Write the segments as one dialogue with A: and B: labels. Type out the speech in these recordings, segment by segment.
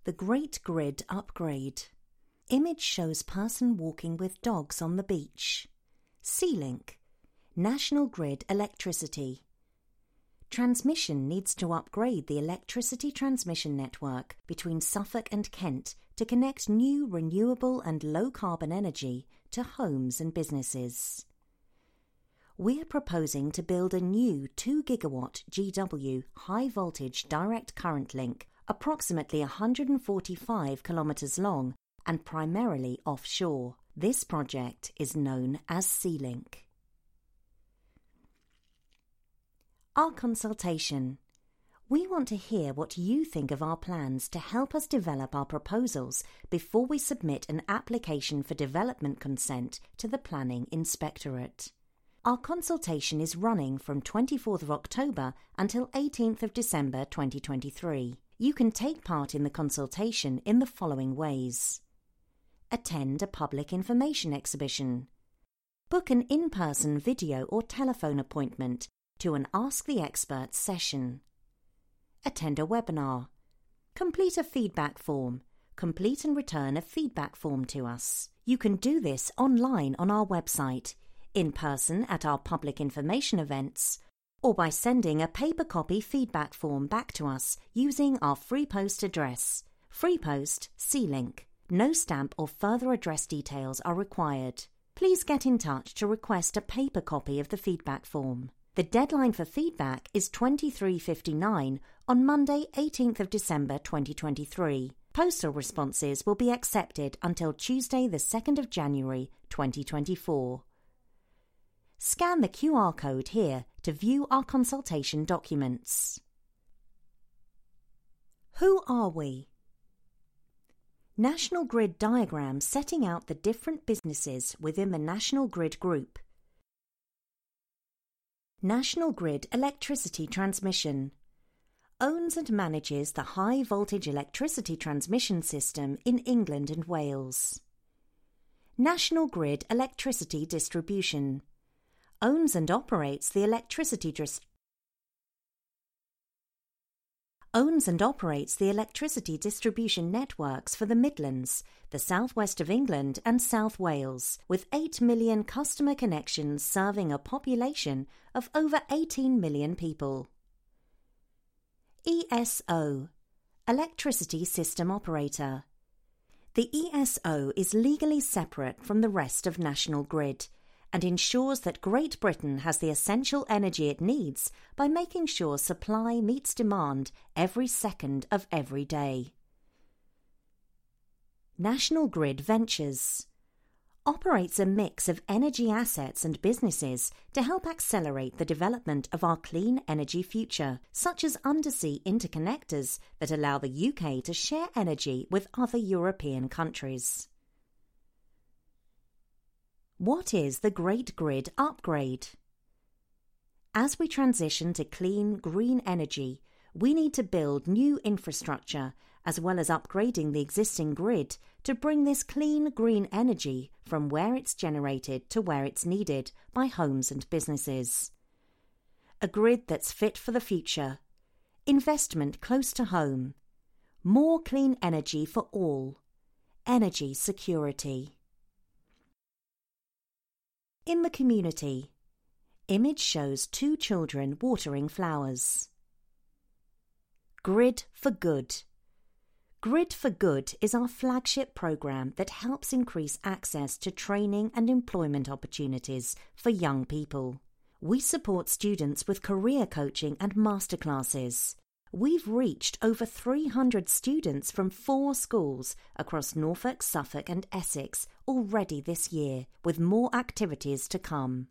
A: The Great Grid Upgrade. Image shows person walking with dogs on the beach. Sea-Link. National Grid Electricity. Transmission needs to upgrade the electricity transmission network between Suffolk and Kent to connect new renewable and low-carbon energy to homes and businesses. We're proposing to build a new 2 gigawatt GW high-voltage direct current link approximately 145 kilometres long and primarily offshore. This project is known as Sea-Link. Our consultation. We want to hear what you think of our plans to help us develop our proposals before we submit an application for development consent to the Planning Inspectorate. Our consultation is running from 24th of October until 18th of December 2023. You can take part in the consultation in the following ways. Attend a public information exhibition. Book an in-person video or telephone appointment to an Ask the Experts session. Attend a webinar. Complete a feedback form. Complete and return a feedback form to us. You can do this online on our website, in person at our public information events, or by sending a paper copy feedback form back to us using our free post address. Free post, Sea-Link. No stamp or further address details are required. Please get in touch to request a paper copy of the feedback form. The deadline for feedback is 23:59 on Monday, 18th of December 2023. Postal responses will be accepted until Tuesday, the 2nd of January 2024. Scan the QR code here to view our consultation documents. Who are we? National Grid diagram setting out the different businesses within the National Grid Group. National Grid Electricity Transmission owns and manages the high-voltage electricity transmission system in England and Wales. National Grid Electricity Distribution owns and operates the electricity distribution networks for the Midlands, the southwest of England and South Wales, with 8 million customer connections serving a population of over 18 million people. ESO, Electricity System Operator. The ESO is legally separate from the rest of National Grid and ensures that Great Britain has the essential energy it needs by making sure supply meets demand every second of every day. National Grid Ventures operates a mix of energy assets and businesses to help accelerate the development of our clean energy future, such as undersea interconnectors that allow the UK to share energy with other European countries. What is the Great Grid Upgrade? As we transition to clean, green energy, we need to build new infrastructure as well as upgrading the existing grid to bring this clean, green energy from where it's generated to where it's needed by homes and businesses. A grid that's fit for the future. Investment close to home. More clean energy for all. Energy security. In the community, image shows 2 children watering flowers. Grid for Good. Grid for Good is our flagship program that helps increase access to training and employment opportunities for young people. We support students with career coaching and masterclasses. We've reached over 300 students from 4 schools across Norfolk, Suffolk and Essex already this year, with more activities to come.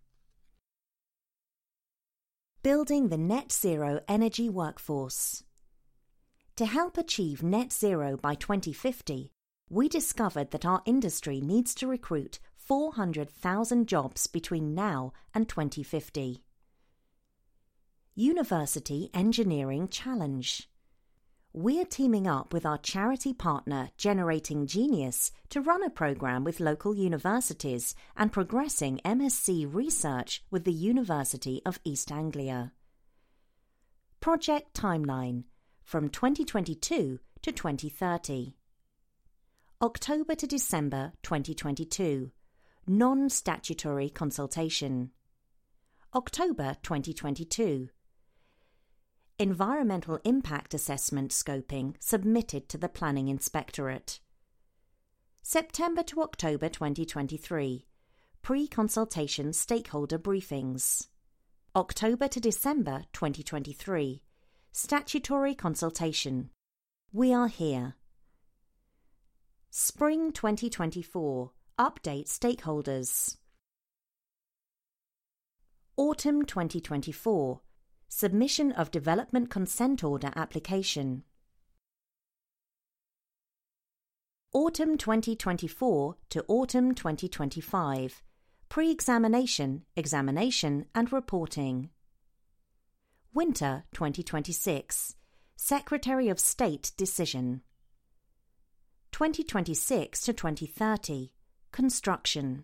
A: Building the Net Zero Energy Workforce. To help achieve net zero by 2050, we discovered that our industry needs to recruit 400,000 jobs between now and 2050. University Engineering Challenge. We're teaming up with our charity partner Generating Genius to run a program with local universities and progressing MSc research with the University of East Anglia. Project Timeline from 2022 to 2030. October to December 2022, non-statutory consultation. October 2022, environmental impact assessment scoping submitted to the Planning Inspectorate. September to October 2023, pre-consultation stakeholder briefings. October to December 2023, statutory consultation. We are here. Spring 2024, update stakeholders. Autumn 2024, submission of development consent order application. Autumn 2024 to Autumn 2025, pre-examination, examination and reporting. Winter 2026, Secretary of State decision. 2026 to 2030, construction.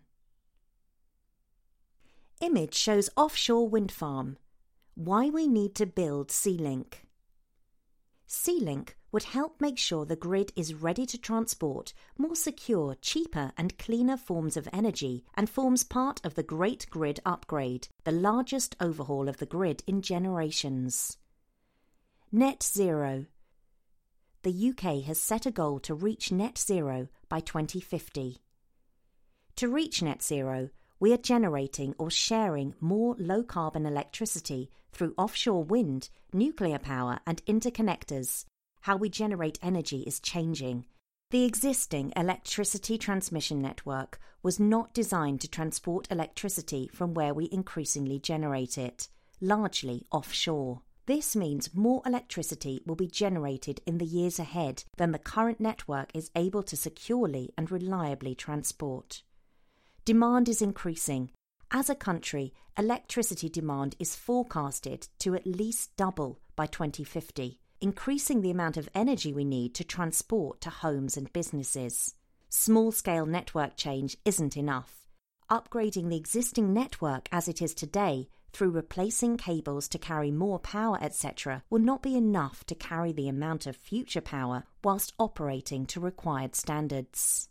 A: Image shows offshore wind farm. Why we need to build Sealink. Sealink would help make sure the grid is ready to transport more secure, cheaper and cleaner forms of energy and forms part of the Great Grid Upgrade, the largest overhaul of the grid in generations. Net zero. The UK has set a goal to reach net zero by 2050. To reach net zero, we are generating or sharing more low-carbon electricity through offshore wind, nuclear power and interconnectors. How we generate energy is changing. The existing electricity transmission network was not designed to transport electricity from where we increasingly generate it, largely offshore. This means more electricity will be generated in the years ahead than the current network is able to securely and reliably transport. Demand is increasing. As a country, electricity demand is forecasted to at least double by 2050, increasing the amount of energy we need to transport to homes and businesses. Small-scale network change isn't enough. Upgrading the existing network as it is today through replacing cables to carry more power, etc., will not be enough to carry the amount of future power whilst operating to required standards.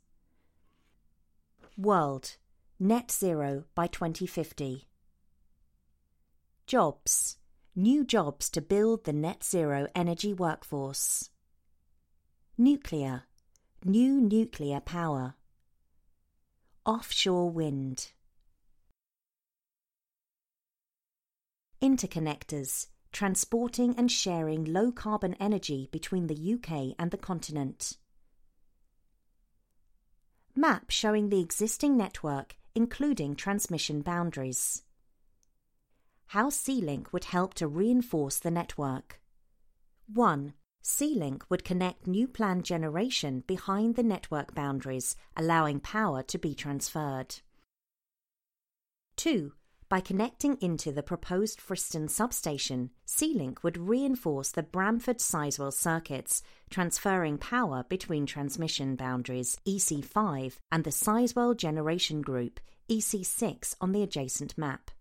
A: World. Net zero by 2050. Jobs. New jobs to build the net zero energy workforce. Nuclear. New nuclear power. Offshore wind. Interconnectors, transporting and sharing low-carbon energy between the UK and the continent. Map showing the existing network, including transmission boundaries. How Sealink would help to reinforce the network. 1. Sealink would connect new planned generation behind the network boundaries, allowing power to be transferred. 2. By connecting into the proposed Friston substation, Sealink would reinforce the Bramford-Sizewell circuits, transferring power between transmission boundaries EC5 and the Sizewell Generation Group EC6 on the adjacent map.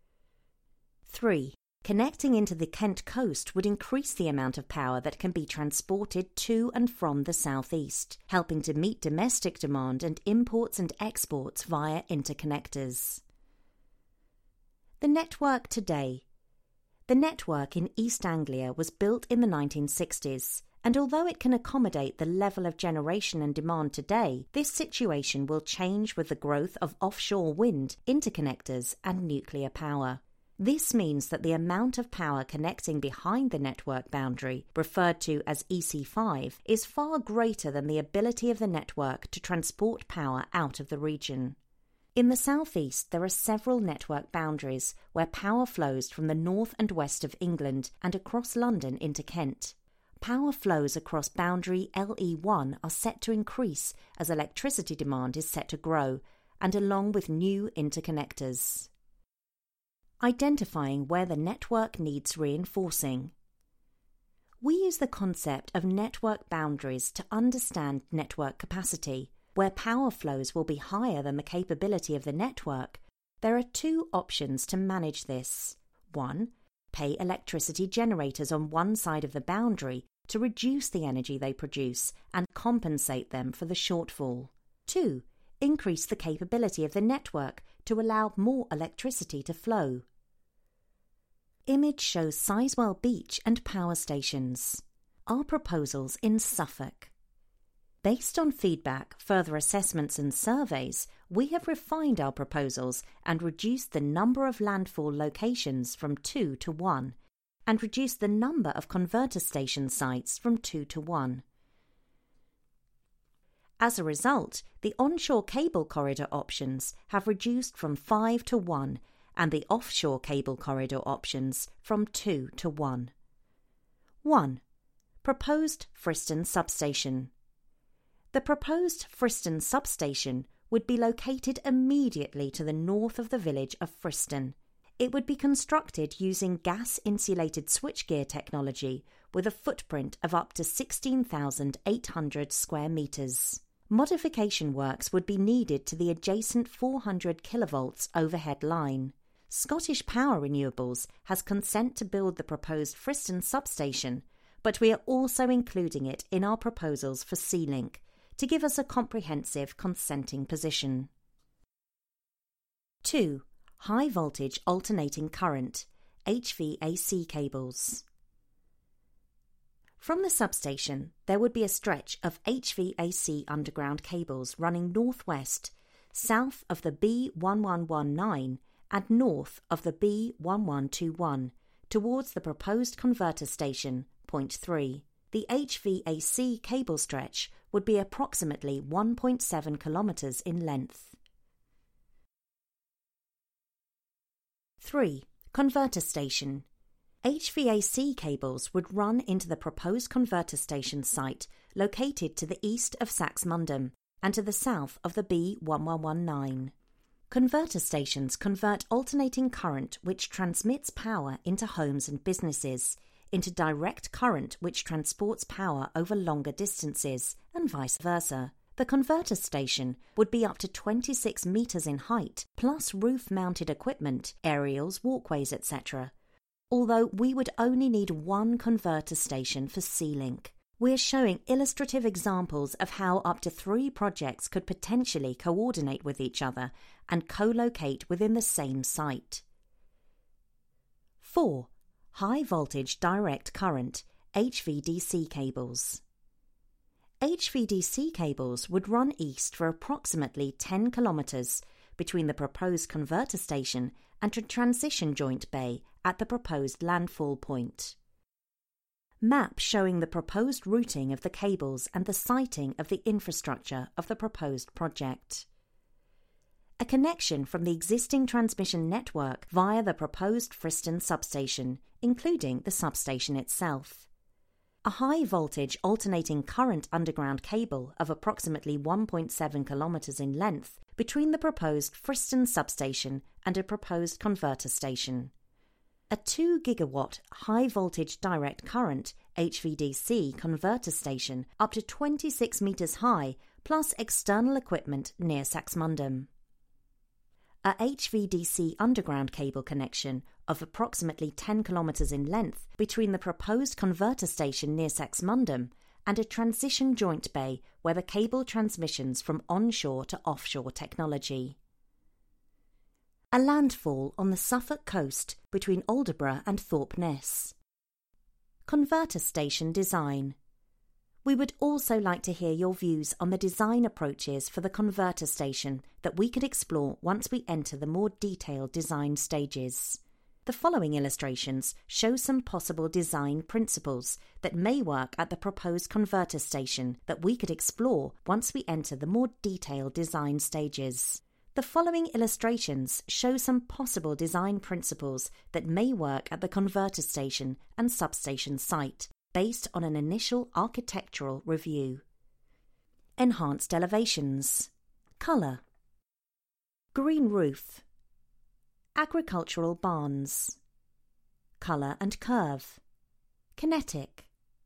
A: 3. Connecting into the Kent coast would increase the amount of power that can be transported to and from the southeast, helping to meet domestic demand and imports and exports via interconnectors. The network today. The network in East Anglia was built in the 1960s, and although it can accommodate the level of generation and demand today, this situation will change with the growth of offshore wind, interconnectors and nuclear power. This means that the amount of power connecting behind the network boundary, referred to as EC5, is far greater than the ability of the network to transport power out of the region. In the southeast, there are several network boundaries where power flows from the north and west of England and across London into Kent. Power flows across boundary LE1 are set to increase as electricity demand is set to grow, and along with new interconnectors. Identifying where the network needs reinforcing. We use the concept of network boundaries to understand network capacity. Where power flows will be higher than the capability of the network, there are two options to manage this. 1. pay electricity generators on one side of the boundary to reduce the energy they produce and compensate them for the shortfall. 2. Increase the capability of the network to allow more electricity to flow. Image shows Sizewell Beach and power stations. Our proposals in Suffolk. Based on feedback, further assessments and surveys, we have refined our proposals and reduced the number of landfall locations from 2 to 1, and reduced the number of converter station sites from 2 to 1. As a result, the onshore cable corridor options have reduced from 5 to 1, and the offshore cable corridor options from 2 to 1. 1. Proposed Friston Substation. The proposed Friston Substation would be located immediately to the north of the village of Friston. It would be constructed using gas-insulated switchgear technology with a footprint of up to 16,800 square metres. Modification works would be needed to the adjacent 400 kilovolts overhead line. Scottish Power Renewables has consent to build the proposed Friston substation, but we are also including it in our proposals for Sealink to give us a comprehensive consenting position. 2. High voltage alternating current, HVAC cables. From the substation, there would be a stretch of HVAC underground cables running northwest, south of the B1119 and north of the B1121 towards the proposed converter station, point 3. The HVAC cable stretch would be approximately 1.7 kilometres in length. 3. Converter station. HVAC cables would run into the proposed converter station site located to the east of Saxmundham and to the south of the B1119. Converter stations convert alternating current which transmits power into homes and businesses, into direct current which transports power over longer distances, and vice versa. The converter station would be up to 26 metres in height, plus roof-mounted equipment, aerials, walkways, etc. Although we would only need one converter station for Sealink. We're showing illustrative examples of how up to 3 projects could potentially coordinate with each other and co-locate within the same site. 4. High voltage direct current, HVDC cables. HVDC cables would run east for approximately 10 kilometres between the proposed converter station and a transition joint bay at the proposed landfall point. Map showing the proposed routing of the cables and the siting of the infrastructure of the proposed project. A connection from the existing transmission network via the proposed Friston substation, including the substation itself. A high-voltage alternating current underground cable of approximately 1.7 kilometres in length between the proposed Friston substation and a proposed converter station. A 2 gigawatt high-voltage direct current HVDC converter station up to 26 metres high plus external equipment near Saxmundham. A HVDC underground cable connection of approximately 10 kilometres in length between the proposed converter station near Saxmundham and a transition joint bay where the cable transmissions from onshore to offshore technology. A landfall on the Suffolk coast between Aldeburgh and Thorpe Ness. Converter station design. We would also like to hear your views on the design approaches for the converter station that we could explore once we enter the more detailed design stages. The following illustrations show some possible design principles that may work at the proposed converter station that we could explore once we enter the more detailed design stages. The following illustrations show some possible design principles that may work at the converter station and substation site, based on an initial architectural review. Enhanced elevations. Colour. Green roof. Agricultural barns. Colour and curve. Kinetic.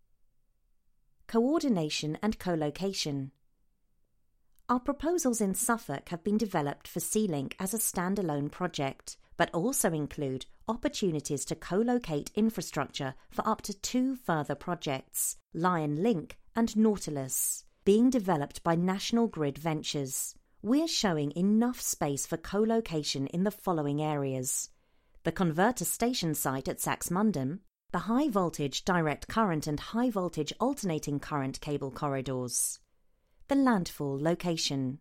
A: Coordination and co-location. Our proposals in Suffolk have been developed for Sealink as a standalone project, but also include opportunities to co-locate infrastructure for up to 2 further projects, Lion Link and Nautilus, being developed by National Grid Ventures. We're showing enough space for co-location in the following areas: the converter station site at Saxmundham, the high-voltage direct current and high-voltage alternating current cable corridors, the landfall location.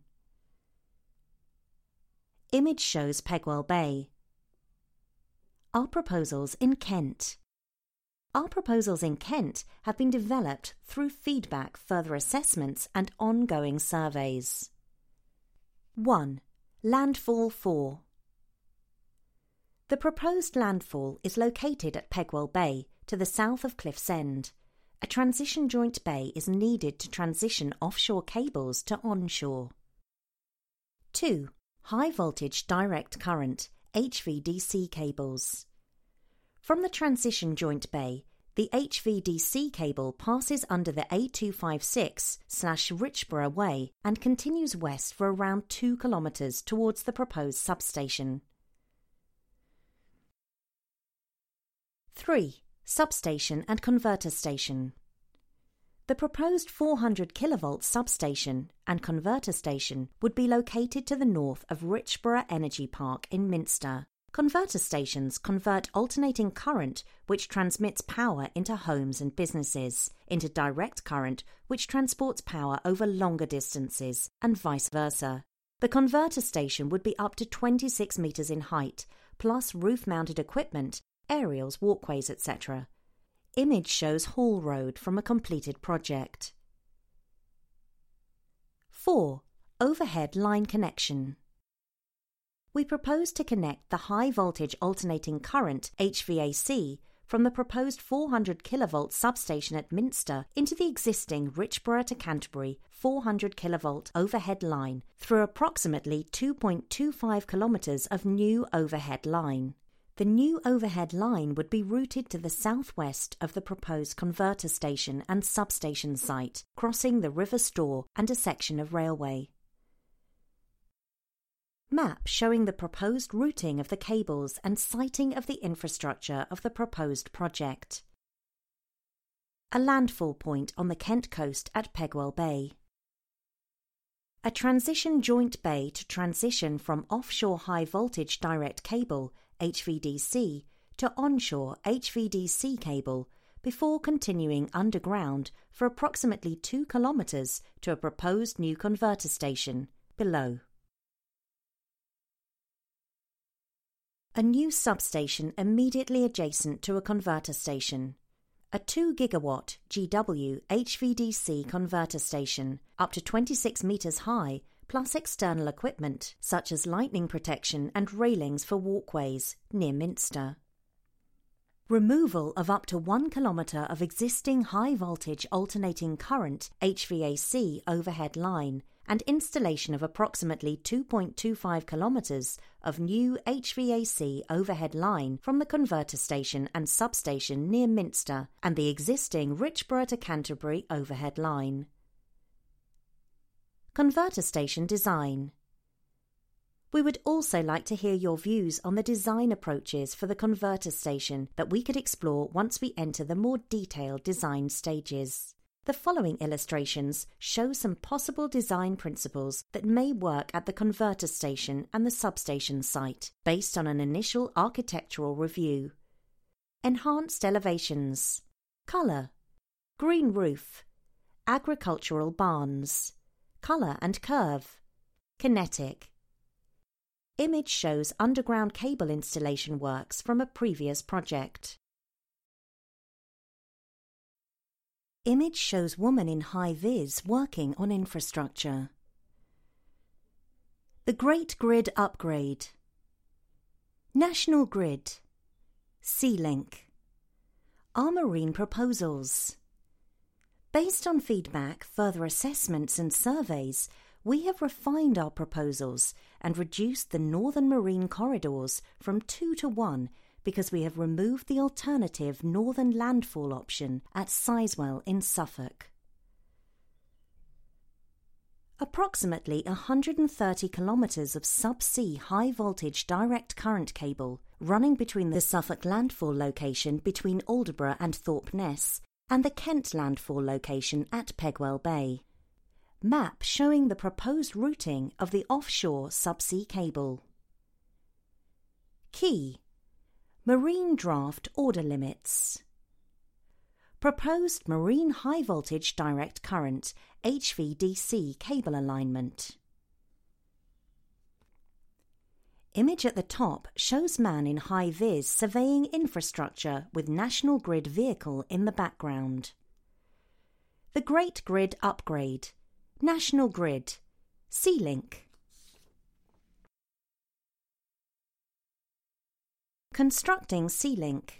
A: Image shows Pegwell Bay. Our proposals in Kent. Our proposals in Kent have been developed through feedback, further assessments and ongoing surveys. 1. Landfall 4. The proposed landfall is located at Pegwell Bay, to the south of Cliff's End. A transition joint bay is needed to transition offshore cables to onshore. 2. High voltage direct current, HVDC cables. From the transition joint bay, the HVDC cable passes under the A256/Richborough Way and continues west for around 2 kilometres towards the proposed substation. 3. Substation and converter station. The proposed 400 kV substation and converter station would be located to the north of Richborough Energy Park in Minster. Converter stations convert alternating current, which transmits power into homes and businesses, into direct current, which transports power over longer distances, and vice versa. The converter station would be up to 26 metres in height, plus roof-mounted equipment, aerials, walkways, etc. Image shows Hall Road from a completed project. 4. Overhead line connection. We propose to connect the high-voltage alternating current HVAC from the proposed 400 kV substation at Minster into the existing Richborough to Canterbury 400 kV overhead line through approximately 2.25 kilometres of new overhead line. The new overhead line would be routed to the southwest of the proposed converter station and substation site, crossing the River Stour and a section of railway. Map showing the proposed routing of the cables and siting of the infrastructure of the proposed project. A landfall point on the Kent coast at Pegwell Bay. A transition joint bay to transition from offshore high-voltage direct cable, HVDC, to onshore HVDC cable before continuing underground for approximately 2 kilometres to a proposed new converter station, below. A new substation immediately adjacent to a converter station. A 2 gigawatt GW HVDC converter station, up to 26 metres high, plus external equipment such as lightning protection and railings for walkways near Minster. Removal of up to 1 kilometre of existing high-voltage alternating current HVAC overhead line and installation of approximately 2.25 kilometres of new HVAC overhead line from the converter station and substation near Minster and the existing Richborough to Canterbury overhead line. Converter station design. We would also like to hear your views on the design approaches for the converter station that we could explore once we enter the more detailed design stages. The following illustrations show some possible design principles that may work at the converter station and the substation site, based on an initial architectural review. Enhanced elevations. Colour. Green roof. Agricultural barns. Colour and curve. Kinetic. Image shows underground cable installation works from a previous project. Image shows woman in high-vis working on infrastructure. The Great Grid Upgrade. National Grid. Sea-Link. Our marine proposals. Based on feedback, further assessments and surveys, we have refined our proposals and reduced the northern marine corridors from 2 to 1 because we have removed the alternative northern landfall option at Sizewell in Suffolk. Approximately 130 kilometres of sub-sea high-voltage direct current cable running between the Suffolk landfall location between Aldeburgh and Thorpe Ness and the Kent landfall location at Pegwell Bay. Map showing the proposed routing of the offshore subsea cable. Key: Marine Draft Order Limits. Proposed Marine High Voltage Direct Current HVDC cable alignment. Image at the top shows man in high-vis surveying infrastructure with National Grid vehicle in the background. The Great Grid Upgrade. National Grid. Sea-Link. Constructing Sea-Link.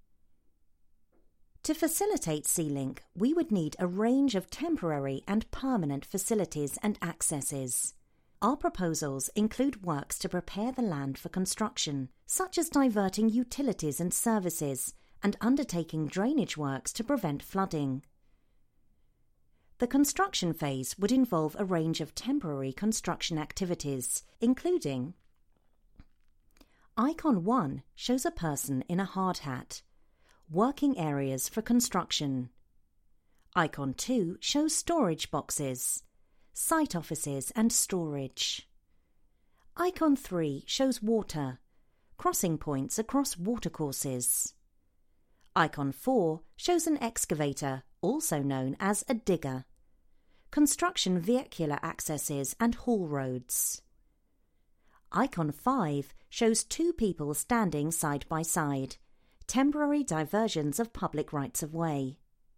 A: To facilitate Sea-Link, we would need a range of temporary and permanent facilities and accesses. Our proposals include works to prepare the land for construction, such as diverting utilities and services and undertaking drainage works to prevent flooding. The construction phase would involve a range of temporary construction activities, including: Icon 1 shows a person in a hard hat. Working areas for construction. Icon 2 shows storage boxes, site offices and storage. Icon 3 shows water, crossing points across watercourses. Icon 4 shows an excavator, also known as a digger, construction vehicular accesses and haul roads. Icon 5 shows two people standing side by side, temporary diversions of public rights-of-way.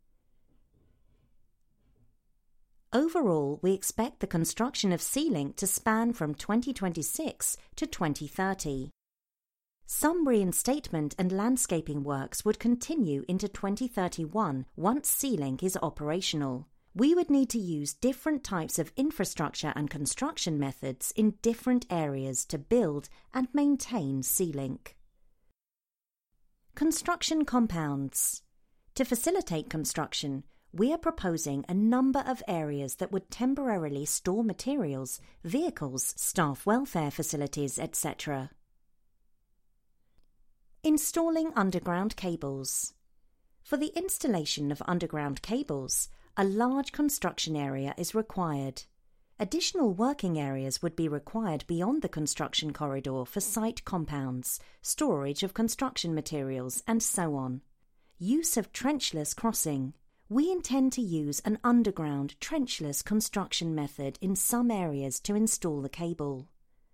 A: Overall, we expect the construction of Sea-Link to span from 2026 to 2030. Some reinstatement and landscaping works would continue into 2031 once Sea-Link is operational. We would need to use different types of infrastructure and construction methods in different areas to build and maintain Sea-Link. Construction compounds. To facilitate construction, we are proposing a number of areas that would temporarily store materials, vehicles, staff welfare facilities, etc. Installing underground cables. For the installation of underground cables, a large construction area is required. Additional working areas would be required beyond the construction corridor for site compounds, storage of construction materials, and so on. Use of trenchless crossing. We intend to use an underground trenchless construction method in some areas to install the cable.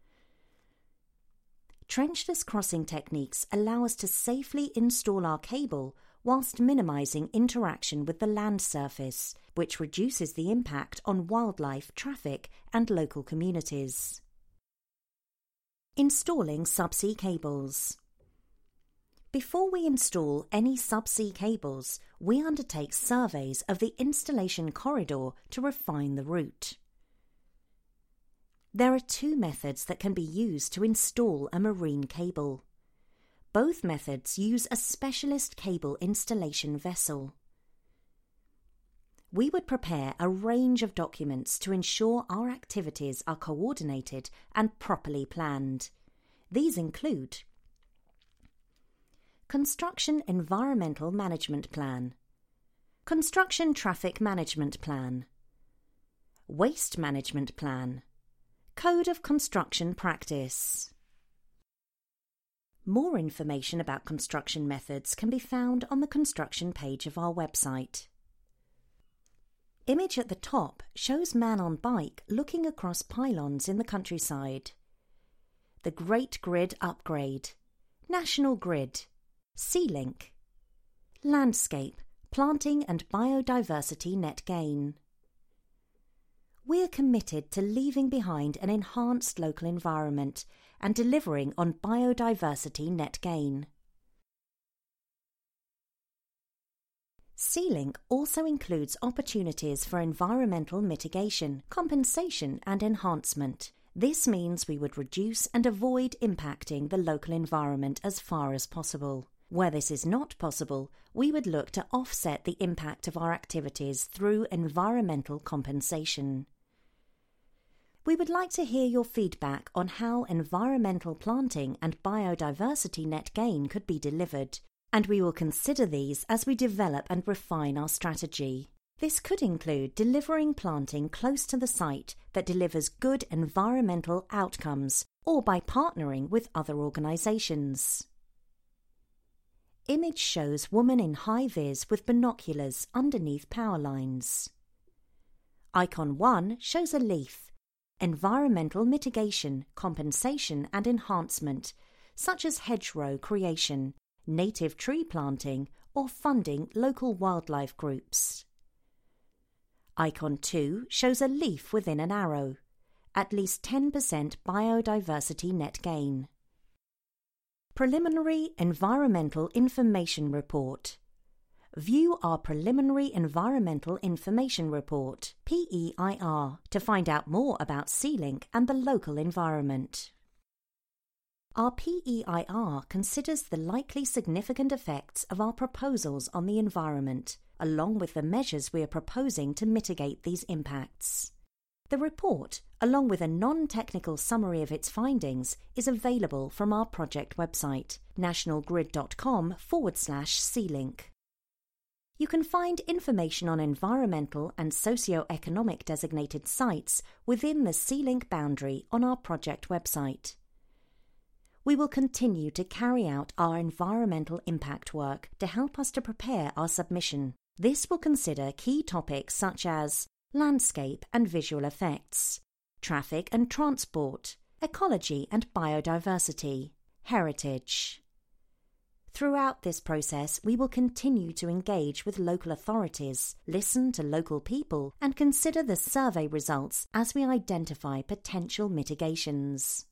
A: Trenchless crossing techniques allow us to safely install our cable whilst minimising interaction with the land surface, which reduces the impact on wildlife, traffic and local communities. Installing subsea cables. Before we install any subsea cables, we undertake surveys of the installation corridor to refine the route. There are two methods that can be used to install a marine cable. Both methods use a specialist cable installation vessel. We would prepare a range of documents to ensure our activities are coordinated and properly planned. These include: Construction Environmental Management Plan, Construction Traffic Management Plan, Waste Management Plan, Code of Construction Practice. More information about construction methods can be found on the construction page of our website. Image at the top shows man on bike looking across pylons in the countryside. The Great Grid Upgrade, National Grid, Sea-Link, Landscape, Planting and Biodiversity Net Gain. We're committed to leaving behind an enhanced local environment and delivering on biodiversity net gain. Sea-Link also includes opportunities for environmental mitigation, compensation and enhancement. This means we would reduce and avoid impacting the local environment as far as possible. Where this is not possible, we would look to offset the impact of our activities through environmental compensation. We would like to hear your feedback on how environmental planting and biodiversity net gain could be delivered, and we will consider these as we develop and refine our strategy. This could include delivering planting close to the site that delivers good environmental outcomes, or by partnering with other organisations. Image shows woman in high-vis with binoculars underneath power lines. Icon 1 shows a leaf, environmental mitigation, compensation and enhancement, such as hedgerow creation, native tree planting or funding local wildlife groups. Icon 2 shows a leaf within an arrow, at least 10% biodiversity net gain. Preliminary Environmental Information Report. View our Preliminary Environmental Information Report, PEIR, to find out more about Sealink and the local environment. Our PEIR considers the likely significant effects of our proposals on the environment, along with the measures we are proposing to mitigate these impacts. The report, along with a non-technical summary of its findings, is available from our project website, nationalgrid.com/Sealink. You can find information on environmental and socio-economic designated sites within the Sealink boundary on our project website. We will continue to carry out our environmental impact work to help us to prepare our submission. This will consider key topics such as landscape and visual effects, traffic and transport, ecology and biodiversity, heritage. Throughout this process, we will continue to engage with local authorities, listen to local people, and consider the survey results as we identify potential mitigations.